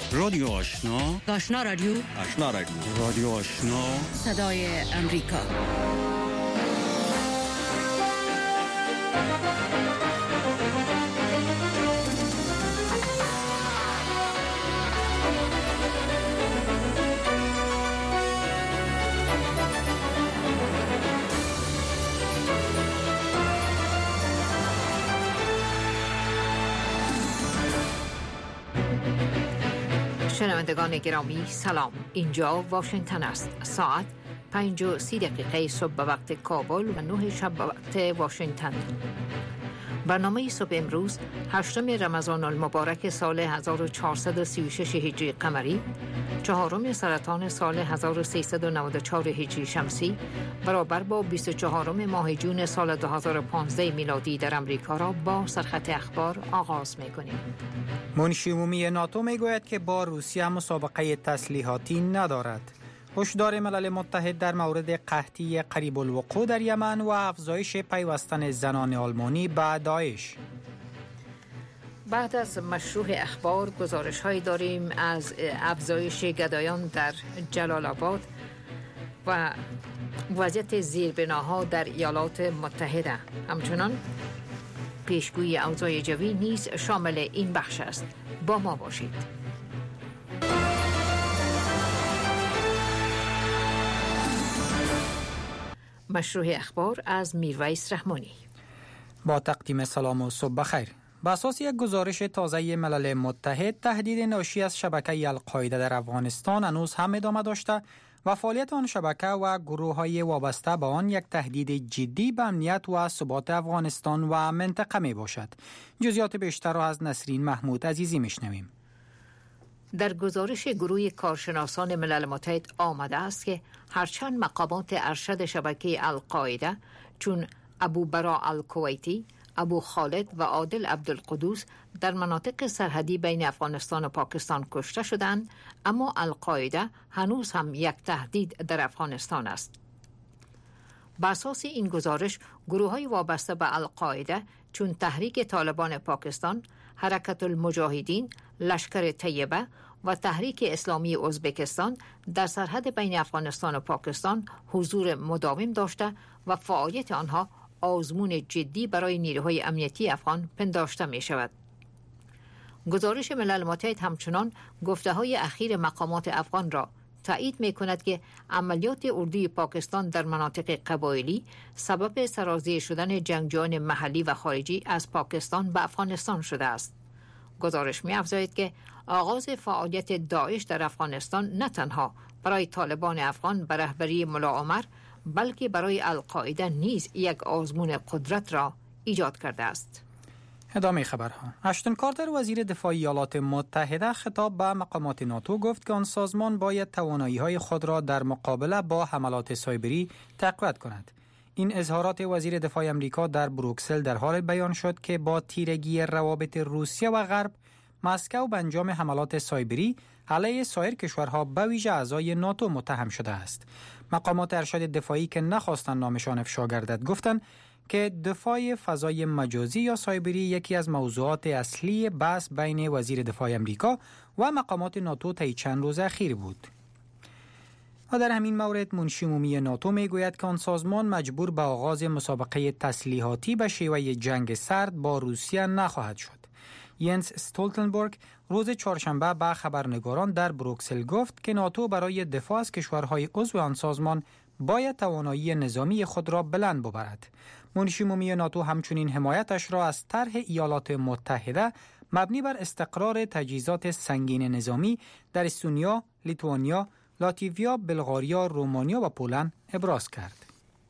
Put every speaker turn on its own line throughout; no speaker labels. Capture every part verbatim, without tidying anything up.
رادیو آشنا،
آشنا رادیو،
آشنا رادیو، رادیو آشنا،
صدای امریکا.
شنوندگان گرامی سلام، اینجا واشنگتن است. ساعت پنج و سی دقیقه صبح به وقت کابل و نه شب به وقت واشنگتن. برنامه صبح امروز هشتم رمضان المبارک سال هزار و چهارصد و سی و شش هجری قمری، چهارم سرطان سال هزار و سیصد و نود و چهار هجری شمسی، برابر با بیست و چهارم ماه جون سال دو هزار و پانزده میلادی در امریکا را با سرخط اخبار آغاز می‌کنیم.
منشی عمومی ناتو میگوید که با روسیه مسابقه تسلیحاتی ندارد. هشدار ملل متحد در مورد قحطی قریب الوقوع در یمن و افزایش پیوستن زنان آلمانی به داعش.
بعد از مشروع اخبار گزارش هایی داریم از افزایش گدایان در جلال آباد و وضعیت زیربناها در ایالات متحده. همچنان پیشگویی اوضاع جوی نیز شامل این بخش است. با ما باشید. مشروع اخبار از میرویس رحمانی.
با تقدیم سلام و صبح بخیر. بر اساس یک گزارش تازه ملل متحد، تهدید ناشی از شبکه القاعده در افغانستان هنوز هم ادامه داشته و فعالیت آن شبکه و گروه‌های وابسته به آن یک تهدید جدی به امنیت و ثبات افغانستان و منطقه می باشد. جزئیات بیشتر را از نسرین محمود عزیزی میشنویم.
در گزارش گروه کارشناسان ملل متحد آمده است که هرچند مقامات ارشد شبکه القاعده چون ابو برا الکویتی، ابو خالد و عادل عبدالقدوس در مناطق سرحدی بین افغانستان و پاکستان کشته شدند، اما القاعده هنوز هم یک تهدید در افغانستان است. بر اساس این گزارش، گروه‌های وابسته به القاعده چون تحریک طالبان پاکستان، حرکت المجاهدین، لشکر طیبه و تحریک اسلامی ازبکستان در سرحد بین افغانستان و پاکستان حضور مداوم داشته و فعالیت آنها آزمون جدی برای نیروهای امنیتی افغان پنداشته می شود. گزارش ملل متحد همچنان گفته‌های اخیر مقامات افغان را تایید می کند که عملیات اردوی پاکستان در مناطق قبایلی سبب سرازیر شدن جنگجویان محلی و خارجی از پاکستان به افغانستان شده است. گزارش می افزاید که آغاز فعالیت داعش در افغانستان نه تنها برای طالبان افغان به رهبری ملا عمر، بلکه برای القاعده نیز یک آزمون قدرت را ایجاد کرده است.
ادامه خبرها. اشتون کارتر وزیر دفاع ایالات متحده خطاب به مقامات ناتو گفت که آن سازمان باید توانایی‌های خود را در مقابله با حملات سایبری تقویت کند. این اظهارات وزیر دفاع آمریکا در بروکسل در حال بیان شد که با تیرگی روابط روسیه و غرب، مسکو به انجام حملات سایبری علیه سایر کشورها به ویژه اعضای ناتو متهم شده است. مقامات ارشد دفاعی که نخواستند نامشان افشا گردد گفتند که دفاع فضای مجازی یا سایبری یکی از موضوعات اصلی بحث بین وزیر دفاع آمریکا و مقامات ناتو طی چند روز اخیر بود. و در همین مورد منشی عمومی ناتو میگوید که آن سازمان مجبور به آغاز مسابقه تسلیحاتی به شیوه جنگ سرد با روسیه نخواهد شد. ینس استولتنبرگ روز چهارشنبه به خبرنگاران در بروکسل گفت که ناتو برای دفاع از کشورهای عضو آن سازمان باید توانایی نظامی خود را بلند ببرد. منشی عمومی ناتو همچنین حمایتش را از طرح ایالات متحده مبنی بر استقرار تجهیزات سنگین نظامی در استونیا، لیتوانیا، لاتویا، بلغاریا، رومانیا و پولند ابراز کرد.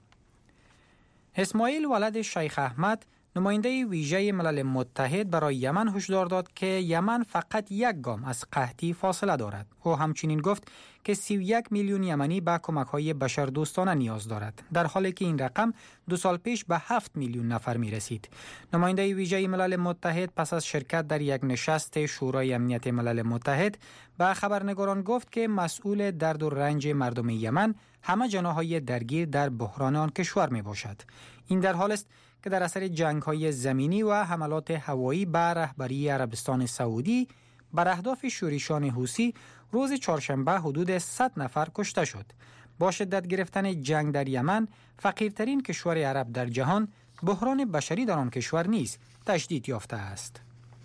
اسماعیل ولد شیخ احمد، نماینده ویژه ملل متحد برای یمن، هشدار داد که یمن فقط یک گام از قحطی فاصله دارد. او همچنین گفت که سی و یک میلیون یمنی به کمک‌های بشردوستانه نیاز دارد، در حالی که این رقم دو سال پیش به هفت میلیون نفر می رسید. نماینده ویژه ملل متحد پس از شرکت در یک نشست شورای امنیت ملل متحد به خبرنگاران گفت که مسئول درد و رنج مردم یمن همه جناح‌های درگیر در بحران آن کشور می باشد. این در حال است که که در اثر جنگ‌های زمینی و حملات هوایی به رهبری عربستان سعودی بر اهداف شورشیان حوثی روز چهارشنبه حدود صد نفر کشته شد. با شدت گرفتن جنگ در یمن، فقیرترین کشور عرب در جهان، بحران بشری در آن کشور نیز تشدید یافته است.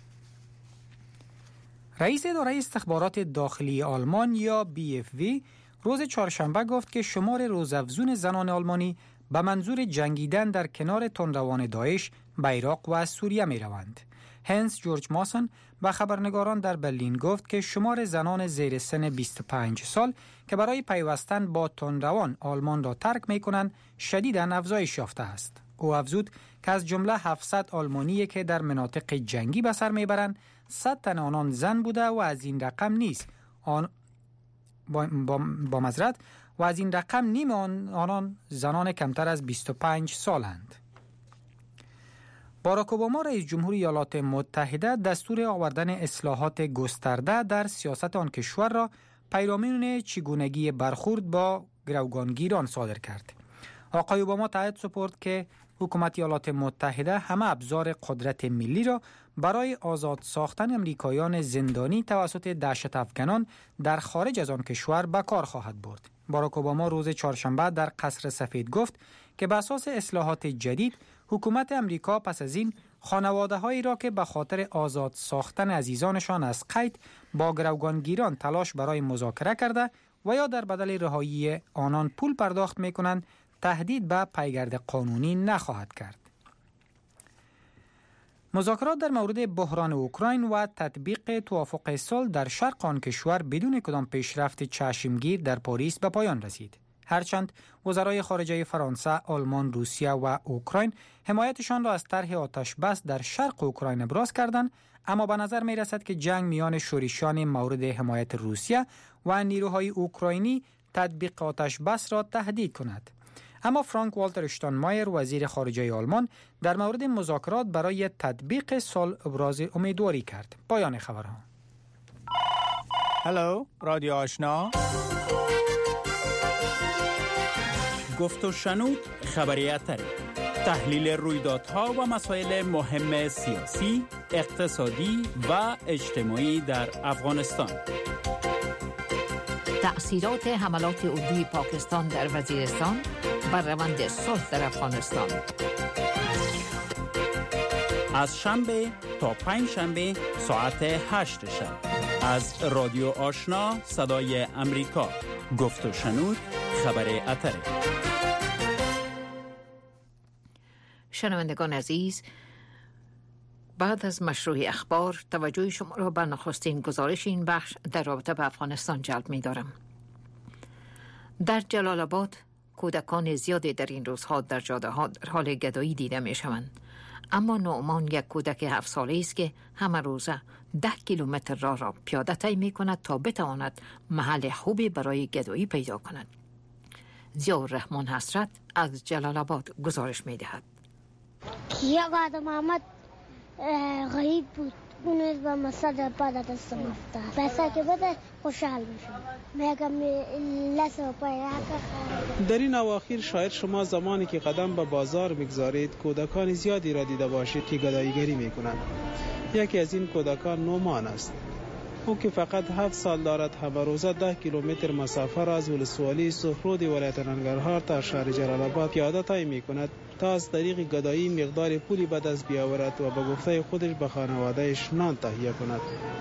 رئیس اداره استخبارات داخلی آلمان یا بی اف وی روز چهارشنبه گفت که شمار روزافزون زنان آلمانی به منظور جنگیدن در کنار تندروان داعش به عراق و سوریه می روند. هنس جورج ماسن به خبرنگاران در برلین گفت که شمار زنان زیر سن بیست و پنج سال که برای پیوستن با تندروان آلمان را ترک می کنند شدیداً افزایش یافته است. او افزود که از جمله هفتصد آلمانی که در مناطق جنگی به سر می برند، صد تن آنان زن بوده و از این رقم نیست آن با, با, با مزرد و از این رقم نیم آن آنان زنان کمتر از بیست و پنج سالند. باراک اوباما رئیس جمهور ایالات متحده دستور آوردن اصلاحات گسترده در سیاست آن کشور را پیرامون چگونگی برخورد با گروگانگیران صادر کرد. آقای اوباما تایید سپرد که حکومت ایالات متحده همه ابزار قدرت ملی را برای آزاد ساختن امریکایان زندانی توسط دهشت افغانان در خارج از آن کشور به کار خواهد برد. باراک اوباما روز چهارشنبه در قصر سفید گفت که بر اساس اصلاحات جدید حکومت امریکا پس از این خانواده‌هایی را که به خاطر آزاد ساختن عزیزانشان از قید با گروگانگیران تلاش برای مذاکره کرده و یا در بدل رهایی آنان پول پرداخت می‌کنند تهدید به پیگرد قانونی نخواهد کرد. مذاکرات در مورد بحران اوکراین و تطبیق توافق صلح در شرق آن کشور بدون کدام پیشرفت چشمگیر در پاریس به پایان رسید. هرچند وزرای خارجه فرانسه، آلمان، روسیه و اوکراین حمایتشان را از طرح آتش بس در شرق اوکراین ابراز کردند، اما به نظر می رسد که جنگ میان شورشیان مورد حمایت روسیه و نیروهای اوکراینی تطبیق آتش بس را تهدید کند. اما فرانک والتر اشتاینمایر وزیر خارجه آلمان در مورد مذاکرات برای تطبیق صلح ابراز امیدواری کرد. پایان خبرها.
هلو، رادیو آشنا. گفت و شنود خبریت تحلیل رویدادها و مسائل مهم سیاسی، اقتصادی و اجتماعی در افغانستان.
تأثیرات حملات اردوی پاکستان در وزیرستان بر روند صلح در افغانستان.
از شنبه تا پنج شنبه ساعت هشت شب از رادیو آشنا صدای امریکا. گفت و شنود خبر اتره.
شنوندگان عزیز، بعد از مشروع اخبار توجه شما را به نخستین گزارش این بخش در رابطه با افغانستان جلب می دارم. در جلال آباد کودکان زیادی در این روزها در جاده ها در حال گدایی دیده می شوند. اما نعمان یک کودک هفت ساله است که همه روزه ده کیلومتر راه را پیاده طی می کند تا بتواند محل خوبی برای گدایی پیدا کند. ضیاءالرحمن حسرت از جلال آباد گزارش می دهد.
یک آدم آمد غریب بود، اون با مسجد بعد دستم افتاد. بسا که بده خوشحال میشم. میگم لسه پای
در این اواخر شاید شما زمانی که قدم به بازار میگذارید کودکان زیادی را دیده باشید که گداییگری میکنند. یکی از این کودکان نعمان است. او که فقط هفت سال دارد همه روزه ده کیلومتر مسافت را از ولسوالی سهرود ولایت ننگرهار تا شهر جلال آباد پیاده طی میکند تا از طریق گدایی مقدار پولی به دست بیاورد و به گفته خودش به خانوادهش نان تهیه کند.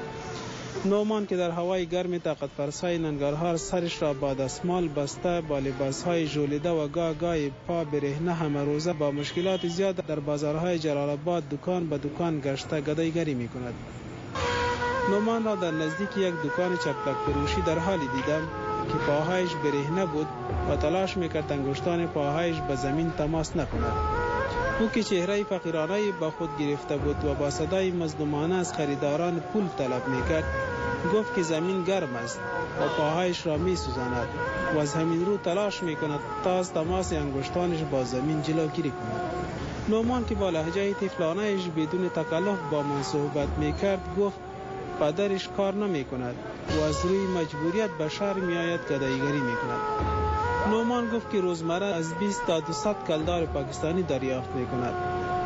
نعمان که در هوای گرم طاقت فرسای ننگرهار سرش را با دستمال بسته با لباسهای ژولیده و گاه گاهی پا برهنه همه روزه با مشکلات زیاد در بازارهای جلال آباد دکان به دکان گشته گداییگری میکند. نعمان را در نزدیک یک دکان چپلک فروشی در حالی دیدم که پاهایش برهنه بود و تلاش میکرد انگشتان پاهایش به زمین تماس نکند. او که چهره فقیرانه به خود گرفته بود و با صدای مظلومانه از خریداران پول طلب میکرد، گفت که زمین گرم است و پاهایش را میسوزاند و از همین رو تلاش میکند تا از تماس انگشتانش با زمین جلوگیری کند. نعمان که با لهجه طفلانه‌اش بدون تکلف با من صحبت میکرد گفت پدرش کار نمی کند و از روی مجبوریت به شهر می آید گداییگری می کند. نعمان گفت که روزمره از بیست تا دویست کلدار پاکستانی دریافت می کند.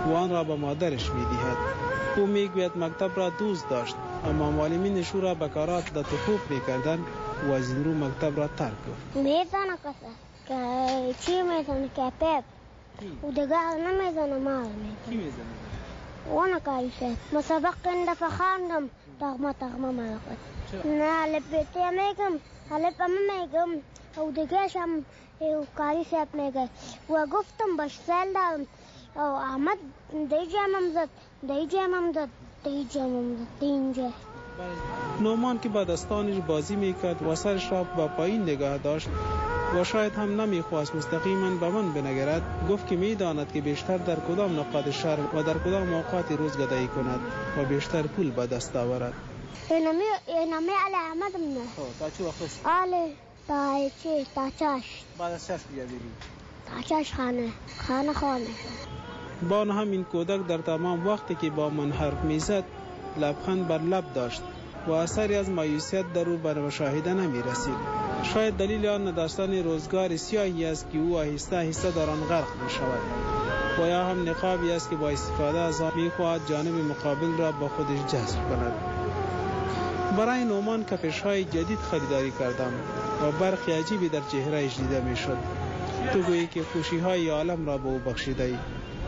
و آن را به مادرش می‌دهد. او میگوید مکتب را دوست داشت، اما معلمینش او را به کارات در توپ می‌کردند و از این رو مکتب را ترک کرد.
میزنه کسا که چی میزنه که پیپ و دیگه نمیزنه مال میزنه.
کی میزنه؟
وانا کاریشه مسابق این دفعه خواندم تغمه تغمه ملکت نه لبیتی میگم حلب اما میگم و دیگه شم کاری سیب میگه و گفتم باش سل دارم و احمد دی جمعم زد دی جمعم زد دی جمعم زد دی اینجا.
نومان که با دستانش بازی میکرد و سرش را با پایین نگاه داشت و شاید هم نمیخواست مستقیما به من بنگرد، گفت که میداند که بیشتر در کدام نقاط شهر و در کدام اوقات روز گدایی کند و بیشتر پول به دست آورد.
اینمی اینمی علی احمد منه.
تا چه وقت است؟
آله تا چی تا چاش.
بعد از چش بیا بریم.
تا چاش خانه خانه خانه.
بان همین کودک در تمام وقتی که با من حرف میزد لبخند بر لب داشت و اثری از مایوسیت در او بر مشاهده نمی رسید. شاید دلیل آن نداشتن روزگار سیاهی است که او آهسته آهسته در آن غرق می شود و یا هم نقابی است که با استفاده از آن می خواهد جانب مقابل را با خودش جذب کند. برای نومان کفش‌های جدید خریداری کردم و برخی عجیبی در چهرهش دیده می شد. تو گویی که خوشی‌های عالم را به او بخشیده ای.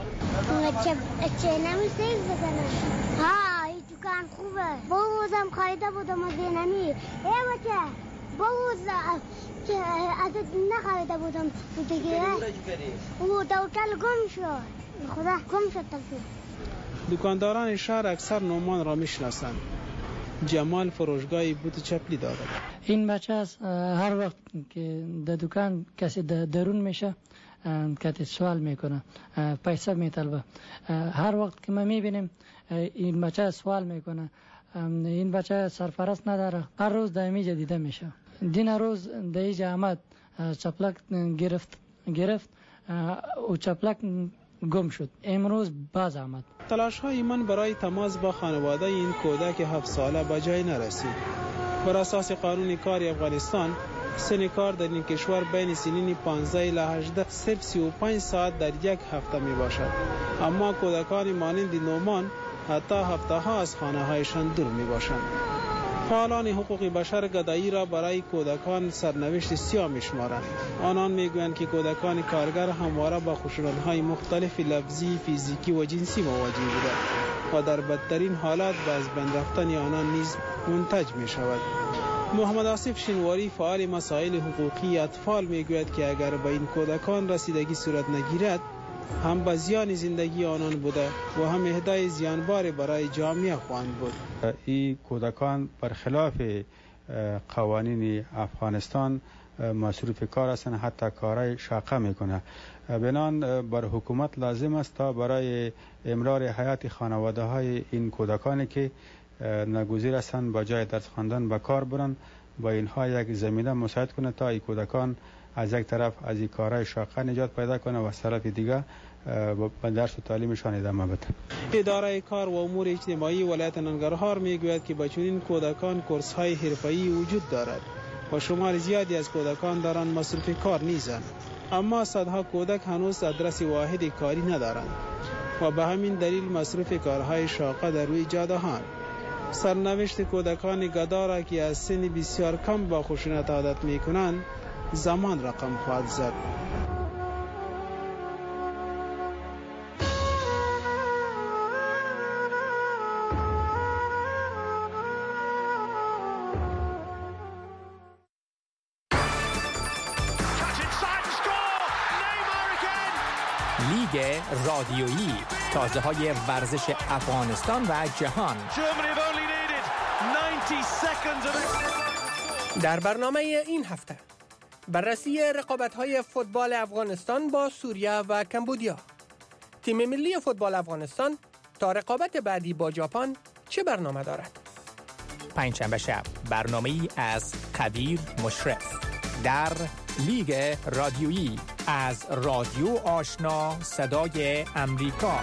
چه نمی‌سیز بزنم. ها این دکان خوبه. بوزم خریده بودم از اینمی. ای بچه بوز که ازت نخریده بودم دیگه. او دوتل گم شد. خدا گم شد تلفی.
دکانداران شهر اکثر نومان را میشناسند. جمال فروشگاهی بوت چپلی دارد.
این بچه از هر وقت که در دکان کسی درون میشه کتی سوال میکنه، پیسه میطلبه. هر وقت که ما میبینیم این بچه سوال میکنه، این بچه سرپرست نداره، هر روز دائمی جدیده میشه. دین روز دیجا آمد چپلک گرفت گرفت و چپلک گم شد. امروز باز آمد.
تلاش های من برای تماس با خانواده این کودک هفت ساله به جای نرسید. بر اساس قانون کار افغانستان سن کار در این کشور بین سنین پانزده الی هجده صرف سی و پنج ساعت در یک هفته می باشد، اما کودکان مانند نومان حتی هفته ها از خانه هایشان دور می باشند. فعالان حقوق بشر گدایی را برای کودکان سرنوشت سیاه می شمارند. آنان می گویند که کودکان کارگر همواره با خشونت‌های مختلف لفظی، فیزیکی و جنسی مواجه بودند و در بدترین حالات به از بین رفتن آنان نیز منتج می شود. محمد آصف شنواری فعال مسائل حقوقی اطفال می گوید که اگر به این کودکان رسیدگی صورت نگیرد هم به زیان زندگی آنان بوده و هم اهدای زیانبار برای جامعه خواهند بود.
این کودکان برخلاف قوانین افغانستان مصروف کار هستند، حتی کارهای شاقه میکنه. بنان بر حکومت لازم است تا برای امرار حیات خانواده های این کودکانی که ناگزیر هستند با جای درس خواندن به کار برن، با اینها یک زمینه مساعد کنه تا این کودکان از یک طرف از این کارهای شاقه نجات پیدا کنه و از طرف دیگه به درس و تعلیمشان ادامه بده.
اداره کار و امور اجتماعی ولایت ننگرهار میگوید که با چنین کودکان کورس های حرفه‌ای وجود دارد و شمار زیادی از کودکان دارند مصروف کار نیستند، اما صدها کودک هنوز آدرس واحد کاری ندارند و به همین دلیل مصروف کارهای شاقه در روی جاده‌ها. سرنوشت کودکان گدا را که از سن بسیار کم با خشونت عادت میکنند زمان رقم خواهد زد.
لیگ رادیویی، تازه های ورزش افغانستان و جهان.
در برنامه این هفته بررسی رقابت‌های فوتبال افغانستان با سوریه و کمبودیا. تیم ملی فوتبال افغانستان تا رقابت بعدی با ژاپن چه برنامه دارد؟
پنجشنبه شب برنامه‌ای از قدیر مشرف در لیگ رادیویی از رادیو آشنا صدای امریکا.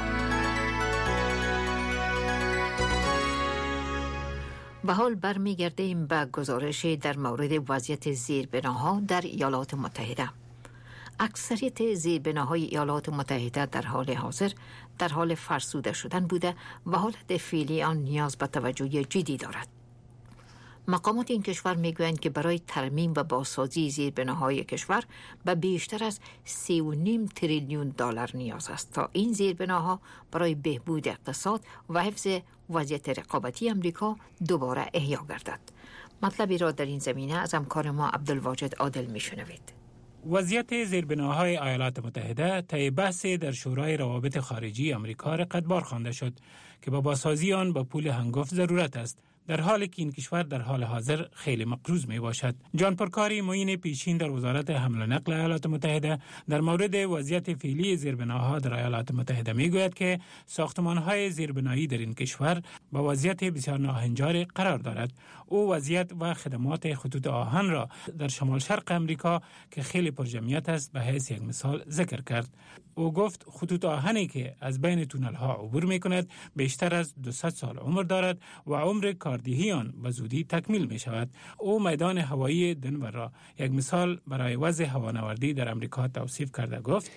به حال برمیگردیم به گزارشی در مورد وضعیت زیربناها در ایالات متحده. اکثریت زیربناهای ایالات متحده در حال حاضر در حال فرسوده شدن بوده و حالت فعلی آن نیاز به توجه جدی دارد. مقامات این کشور میگویند که برای ترمیم و بازسازی زیربناهای کشور به بیشتر از سه و نیم تریلیون دلار نیاز است تا این زیربناها برای بهبود اقتصاد و حفظ وضعیت رقابتی امریکا دوباره احیا گردد. مطلبی را در این زمینه از همکار ما عبدالواجد عادل میشنوید.
وضعیت زیربناهای ایالات متحده طی بحث در شورای روابط خارجی آمریکا رقتبار خوانده شد که با بازسازی آن با پول هنگفت ضرورت است، در حالی که این کشور در حال حاضر خیلی مقروض می باشد. جان پرکاری، معین پیشین در وزارت حمل و نقل ایالات متحده، در مورد وضعیت فعلی زیربناها در ایالات متحده می گوید که ساختمان‌های زیربنایی در این کشور با وضعیت بسیار ناهنجار قرار دارد. او وضعیت و خدمات خطوط آهن را در شمال شرق امریکا که خیلی پرجمعیت است به حیث یک مثال ذکر کرد. او گفت خطوط آهنی که از بین تونل ها عبور می کند بیشتر از دویست سال عمر دارد و عمر کاردهی آن به زودی تکمیل می شود. او میدان هوایی دنور را یک مثال برای وضع هوانوردی در امریکا توصیف کرده گفت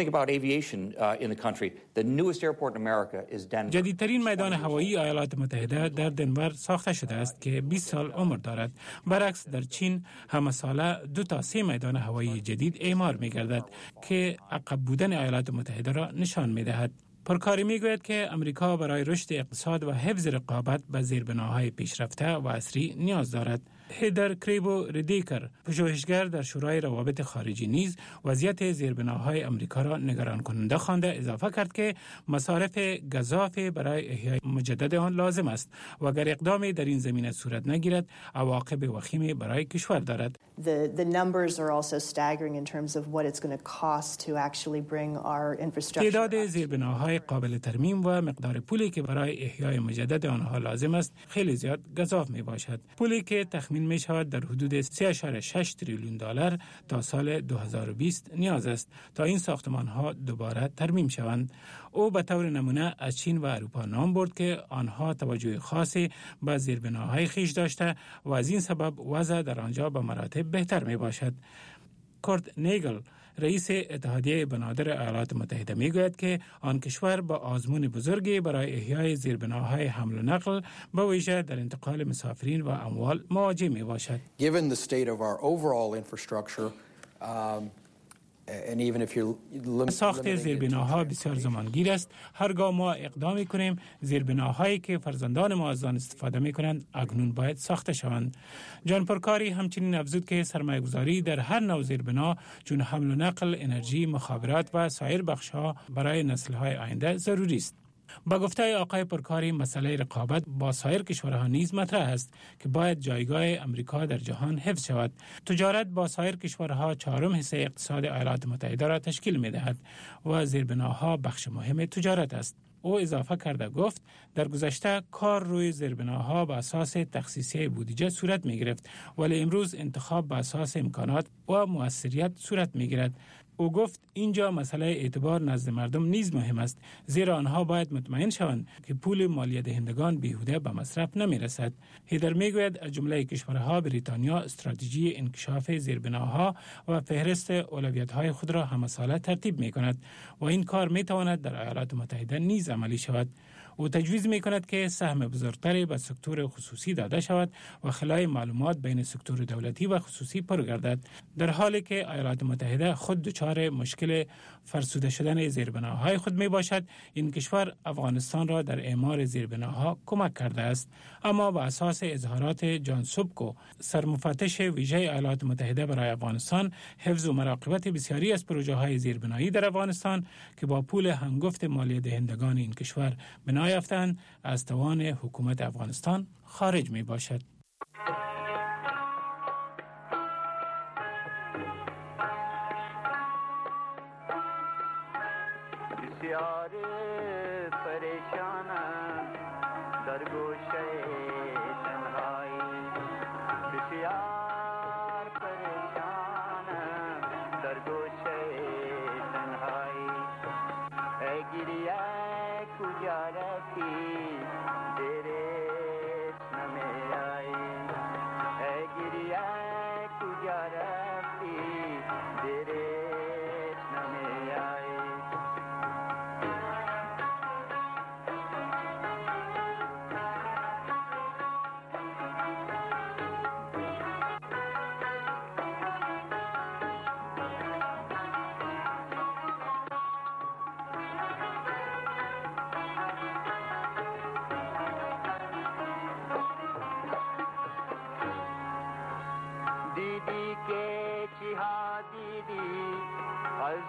جدیدترین میدان هوایی ایالات متحده در دنور ساخته شده است که بیست سال عمر دارد. برعکس در چین همه ساله دو تا سه میدان هوایی جدید اعمار می گردد که عقب بودن ایالات متحده را نشان می دهد. پرکاری می گوید که امریکا برای رشد اقتصاد و حفظ رقابت به زیربناهای پیشرفته و عصری نیاز دارد. هیدر کریبو ریدیکر، پژوهشگر در شورای روابط خارجی، نیز وضعیت زیربناهای امریکا را نگران کننده خوانده اضافه کرد که مصارف گزافی برای احیای مجدد آن لازم است و اگر اقدامی در این زمینه صورت نگیرد عواقب وخیمی برای کشور دارد.
The the numbers are also staggering in terms of what it's going to cost to actually bring our infrastructure.
تعداد زیربناهای قابل ترمیم و مقدار پولی که برای احیای مجدد آنها لازم است خیلی زیاد گزاف می باشد. پولی که تخمین می شود در حدود سه ممیز شش تریلیون دلار تا سال دو هزار و بیست نیاز است تا این ساختمان ها دوباره ترمیم شوند. او به طور نمونه از چین و اروپا نام برد که آنها توجه خاصی به زیربناهای خیش داشته و از این سبب وضع در آنجا به مراتب بهتر می باشد. کورت نیگل، رئیس اتحادیه بنادر ایالات متحده، می گوید که آن کشور با آزمون بزرگی برای احیای زیربناهای حمل و نقل به ویژه در انتقال مسافرین و اموال مواجه می باشد.
Given the state of our overall infrastructure, um, and even if you're
ساخت زیربناها بسیار زمانگیر است. هرگاه ما اقدام کنیم زیربناهایی که فرزندان ما از آن استفاده می کنند اکنون باید ساخته شوند. جان پرکاری همچنین افزود که سرمایه گذاری در هر نوع زیربنا چون حمل و نقل، انرژی، مخابرات و سایر بخش‌ها برای نسل‌های آینده ضروری است. با گفته آقای پرکاری مسئله رقابت با سایر کشورها نیز مطرح است که باید جایگاه امریکا در جهان حفظ شود. تجارت با سایر کشورها چهارم حصه اقتصاد ایالات متحده را تشکیل می دهد و زیربناها بخش مهم تجارت است. او اضافه کرده گفت در گذشته کار روی زیربناها به اساس تخصیصی بودجه صورت می گرفت ولی امروز انتخاب به اساس امکانات و موثریت صورت می گیرد. او گفت اینجا مسئله اعتبار نزد مردم نیز مهم است، زیرا آنها باید مطمئن شوند که پول مالیه دهندگان بیهوده به مصرف نمی رسد. هیدر می گوید از جمله کشورها بریتانیا استراتژی انکشاف زیربناها و فهرست اولویت‌های خود را همساله ترتیب می کند و این کار می تواند در ایالات متحده نیز عملی شود. او تجویز می کند که سهم بزرگتری به سکتور خصوصی داده شود و خلای معلومات بین سکتور دولتی و خصوصی پر گردد، در حالی که ایالات متحده خود دچار مشکل فرسوده شدن زیربناهای خود می باشد. این کشور افغانستان را در اعمار زیربناها کمک کرده است، اما بر اساس اظهارات جان سوبکو، سرمفتش ویژه ایالات متحده برای افغانستان، حفظ و مراقبت بسیاری از پروژه های زیربنایی در افغانستان که با پول هنگفت مالیه دهندگان این کشور بنا یافتند از توان حکومت افغانستان خارج می باشد.
بسیار پریشانم در گوشه تنهایی، بسیار پریشانم در گوشه تنهایی، ای گریه کجا رفتی دیرت نمیایی، ای گریه کجا رفتی دیرت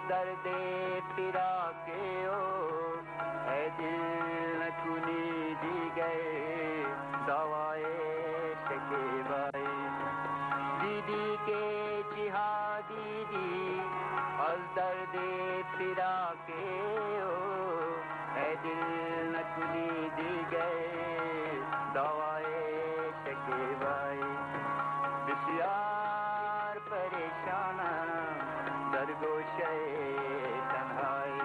درد فراق او ای دل نکنی دیگه دوای شکیبایی دیدی که جهادی دی از درد فراق او ای دل نکنی دیگه دوای شکیبایی بسیار پریشانم در گوشه تنهایی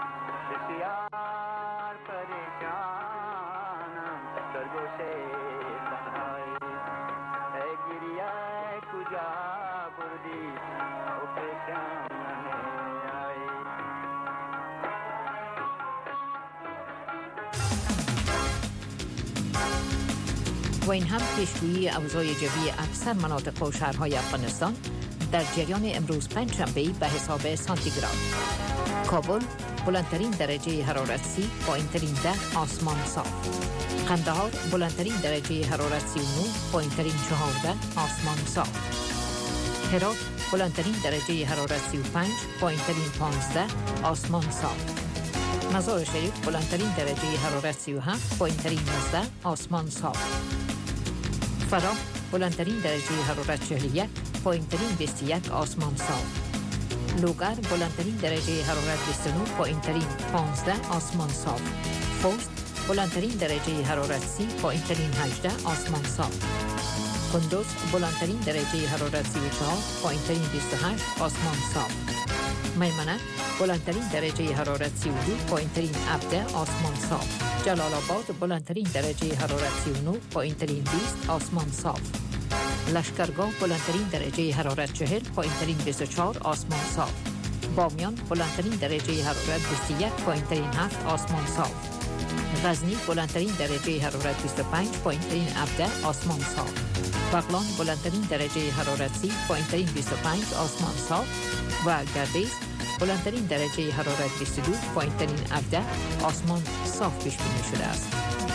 بسیار پریشانم در گوشه تنهایی ای گریه کجا بردی او پیشم نمیایی
و این هم پیشگویی اوضاع جوی اکثر مناطق و شهرهای افغانستان در جریان امروز پنجشنبه به حساب سانتیگراد. کابل بلندترین درجه حرارت سی، پایین‌ترین ده، آسمان صاف. قندهار بلندترین درجه حرارت سی و نه، پایین‌ترین چهارده، آسمان صاف. هرات بلندترین درجه حرارت سی و پنج، پایین‌ترین پانزده، آسمان صاف. مزار شریف بلندترین درجه حرارت سی و هفت، پایین‌ترین نوزده، آسمان صاف. فراه بلندترین درجه حرارت چهل و یک، پایین‌ترین بیست و یک، آسمان صاف. لوگر بلندترین درجه حرارت بیست و نه، پایین‌ترین پانزده، آسمان صاف. خوست بلندترین درجه حرارت سی، پایین‌ترین هجده، آسمان صاف. کندوز بلندترین درجه حرارت سی و چهار، پایین‌ترین بیست و هشت، آسمان صاف. میمنه بلندترین درجه حرارت سی و دو، پایین‌ترین هفده، آسمان صاف. جلال آباد بلندترین درجه حرارت سی و نه، پایین‌ترین بیست، آسمان صاف. لشکرگاه بلندترین درجه حرارت چهل، پایین‌ترین بیست و چهار، آسمان صاف. بامیان بلندترین درجه حرارت بیست و یک، پایین‌ترین هفت، آسمان صاف. غزنی بلندترین درجه حرارت بیست و پنج، پایین‌ترین هفده، آسمان صاف. بغلان بلندترین درجه حرارت سی، پایین‌ترین بیست و پنج، آسمان صاف. و گردیز بلندترین درجه حرارت بیست و دو، پایین‌ترین هفده، آسمان صاف پیش بینی شده است.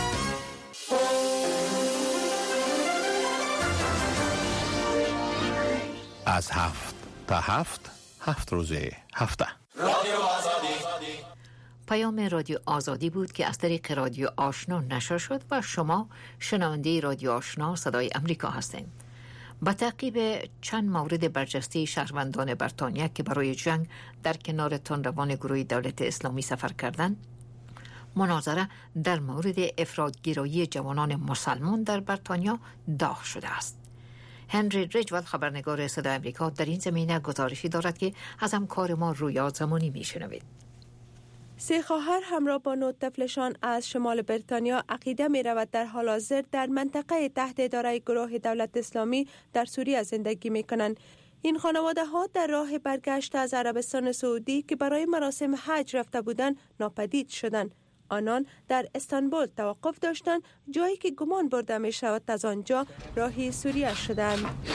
از هفت تا هفت، هفت روزه هفته.
رادیو آزادی.
پیام رادیو آزادی بود که از طریق رادیو آشنا نشر شد و شما شنونده رادیو آشنا صدای امریکا هستید. با تعقیب چند مورد برجسته شهروندان بریتانیا که برای جنگ در کنار تندروان گروه دولت اسلامی سفر کردند، مناظره در مورد افراط‌گرایی جوانان مسلمان در بریتانیا داغ شده است. هنری ریجول خبرنگار صدای امریکا در این زمینه گزارشی دارد که از همکار ما رویا زمانی میشنوید.
سه خواهر همراه با نه طفلشان از شمال بریتانیا عقیده می رود در حال حاضر در منطقه تحت اداره گروه دولت اسلامی در سوریه زندگی می کنند. این خانواده ها در راه برگشت از عربستان سعودی که برای مراسم حج رفته بودند ناپدید شدند. آنان در استانبول توقف داشتند، جایی که گمان برده می شود از آنجا راهی سوریه شدند.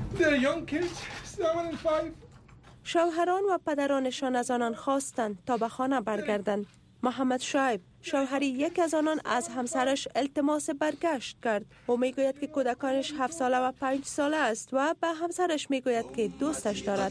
شوهران و پدرانشان از آنان خواستند تا به خانه برگردند. محمد شعیب شوهری یک از آنان از همسرش التماس برگشت کرد. او میگوید که کودکانش هفت ساله و پنج ساله است و به همسرش میگوید که دوستش دارد.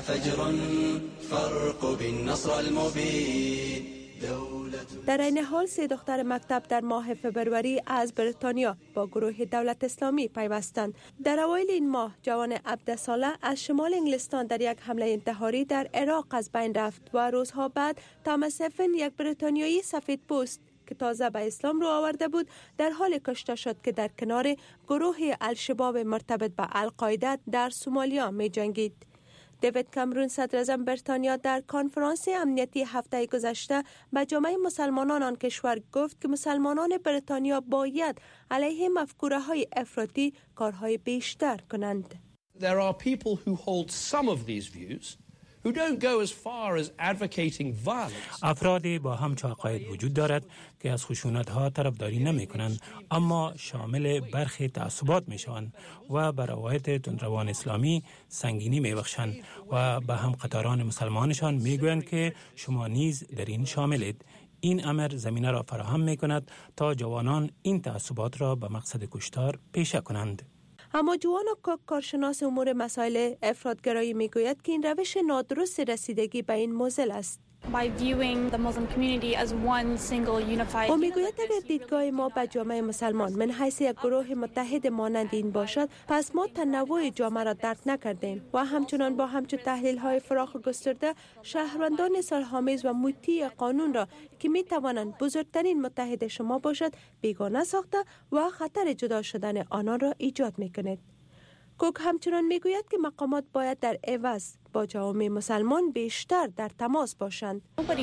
در این حال سه دختر مکتب در ماه فبروری از بریتانیا با گروه دولت اسلامی پیوستند. در اوایل این ماه جوان هفده ساله از شمال انگلستان در یک حمله انتحاری در عراق از بین رفت و روزها بعد تامس افن، یک بریتانیایی سفید پوست که تازه به اسلام رو آورده بود، در حال کشته شد که در کنار گروه الشباب مرتبط به القاعده در سومالیا می جنگید. دیوید کامرون صدر اعظم بریتانیا در کنفرانس امنیتی هفته گذشته به جامعه مسلمانان آن کشور گفت که مسلمانان بریتانیا باید علیه مفکوره های افراطی کارهای بیشتر کنند.
There are people who hold some of these views who don't go as far as advocating violence.
افرادی با همچو عقاید وجود دارد که از خشونت‌ها طرفداری نمی‌کنند، اما شامل برخی تعصبات می‌شوند و بر روایت تندروان اسلامی سنگینی می‌بخشند و به هم قطاران مسلمانشان می‌گویند که شما نیز در این شاملید. این امر زمینه را فراهم می‌کند تا جوانان این تعصبات را به مقصد کشتار پیشه کنند.
اما جوانا کوک کارشناس امور مسائل افراطگرایی میگوید که این روش نادرست رسیدگی به این معضل است.
By viewing the Muslim community as one single unified.
او میگوید اگر دیدگاه ما به جامعه مسلمان من حیث یک گروه متحد مانند این باشد، پس ما تنوع جامعه را درک نکردیم و همچنان با همچون تحلیل های فراخ و گسترده شهروندان صلح‌آمیز و مطیع قانون را که می توانند بزرگترین متحد شما باشد بیگانه ساخته و خطر جدا شدن آنان را ایجاد میکند. کوک همچنان میگوید که مقامات باید در عوض با جوامع مسلمان بیشتر در تماس باشند.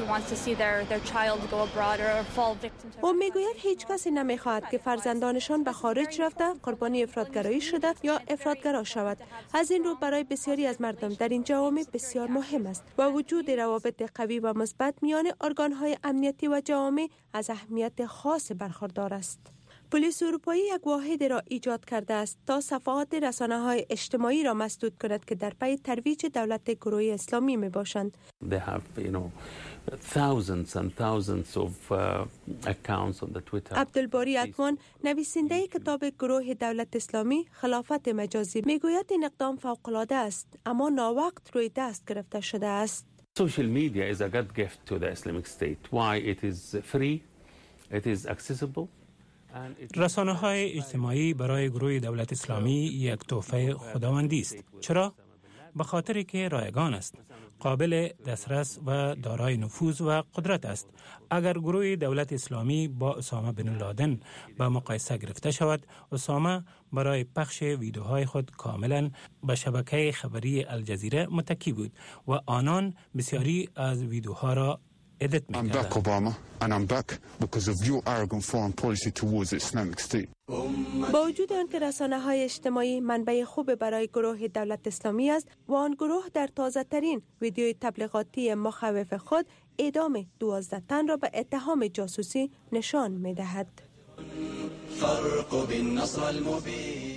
او میگوید هیچ کسی نمیخواهد که فرزندانشان به خارج رفته قربانی افراطگرایی شده یا افراطگرا شود. از این رو برای بسیاری از مردم در این جوامع بسیار مهم است و وجود روابط قوی و مثبت میان ارگان‌های امنیتی و جوامع از اهمیت خاص برخوردار است. پلیس اروپایی یک واحد را ایجاد کرده است تا صفحات رسانه‌های اجتماعی را مسدود کند که در پی ترویج دولت گروهی اسلامی می باشند.
They have, you know, thousands and thousands of uh, accounts on the Twitter.
عبدالباری اکوان نویسنده کتاب گروه دولت اسلامی خلافت مجازی میگوید این اقدام فوق‌العاده است اما ناوقت روی دست گرفته شده است.
Social media is a good gift to the Islamic State. Why? It is free, it is accessible.
رسانه های اجتماعی برای گروه دولت اسلامی یک تحفه خداوندی است. چرا؟ به خاطر که رایگان است، قابل دسترس و دارای نفوذ و قدرت است. اگر گروه دولت اسلامی با اسامه بن لادن به مقایسه گرفته شود، اسامه برای پخش ویدیوهای خود کاملا به شبکه خبری الجزیره متکی بود و آنان بسیاری از ویدیوها را
I'm back, Obama, and I'm back because of your arrogant foreign policy towards the Islamic State.
با وجود آنکه رسانه‌های اجتماعی منبع خوب برای گروه دولت اسلامی است و آن گروه در تازه ترین ویدیوی تبلیغاتی مخوف خود اعدام دوازده تن را به اتهام جاسوسی نشان می‌دهد. فرق بالنصر المبین.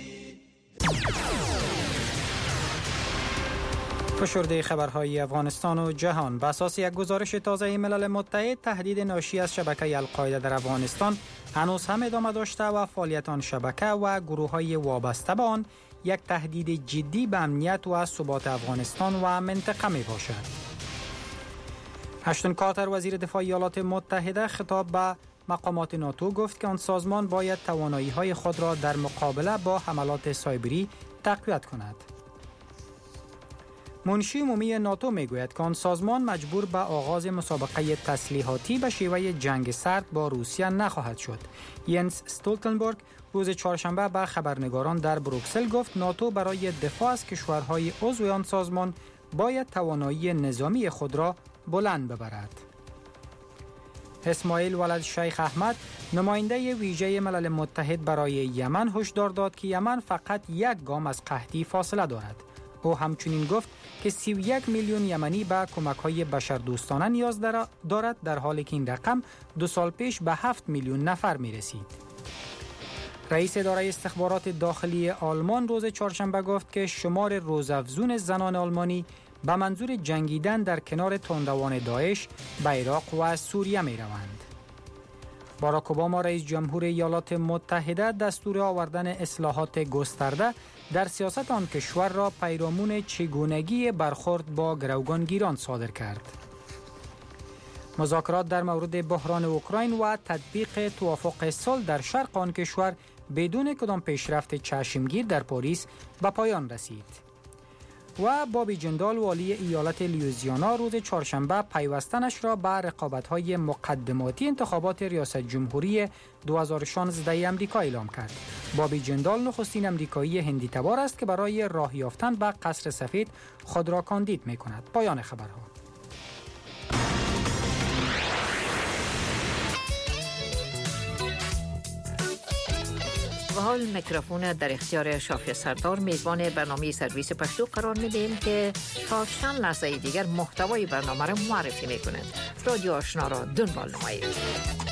فشرده خبرهای افغانستان و جهان. بر اساس یک گزارش تازه ملل متحد، تهدید ناشی از شبکه القاعده در افغانستان هنوز هم ادامه داشته و فعالیت آن شبکه و گروه‌های وابسته به آن یک تهدید جدی به امنیت و ثبات افغانستان و منطقه می باشد. اشتون کارتر وزیر دفاع ایالات متحده خطاب به مقامات ناتو گفت که آن سازمان باید توانایی‌های خود را در مقابله با حملات سایبری تقویت کند. منشی عمومی ناتو میگوید که آن سازمان مجبور به آغاز مسابقه تسلیحاتی به شیوه جنگ سرد با روسیه نخواهد شد. ینس استولتنبرگ روز چهارشنبه به خبرنگاران در بروکسل گفت ناتو برای دفاع از کشورهای عضو آن سازمان باید توانایی نظامی خود را بلند ببرد. اسماعیل ولد شیخ احمد نماینده ویژه ملل متحد برای یمن هشدار داد که یمن فقط یک گام از قحطی فاصله دارد. او همچنین گفت که سی و یک میلیون یمنی به کمک‌های بشردوستانه نیاز دارد، در حالی که این رقم دو سال پیش به هفت میلیون نفر می‌رسید. رئیس اداره استخبارات داخلی آلمان روز چهارشنبه گفت که شمار روزافزون زنان آلمانی به منظور جنگیدن در کنار تندروان داعش به عراق و سوریه می‌روند. باراک اوباما رئیس جمهور ایالات متحده دستور آوردن اصلاحات گسترده در سیاست آن کشور را پیرامون چگونگی برخورد با گروگانگیران صادر کرد. مذاکرات در مورد بحران اوکراین و تطبیق توافق صلح در شرق آن کشور بدون کدام پیشرفت چشمگیر در پاریس به پایان رسید. و بابی جندال والی ایالت لوئیزیانا روز چهارشنبه پیوستنش را به رقابت‌های مقدماتی انتخابات ریاست جمهوری دو هزار و شانزده امریکا اعلام کرد. بابی جندال نخستین امریکایی هندی تبار است که برای راه یافتن به قصر سفید خود را کاندید می‌کند. پایان خبرها.
و حال میکروفون در اختیار شافی سردار، میزبان برنامه سرویس پشتو قرار میدیم که تا چند لحظه دیگر محتوای برنامه را معرفی میکنند. رادیو آشنا را دنبال نمایید.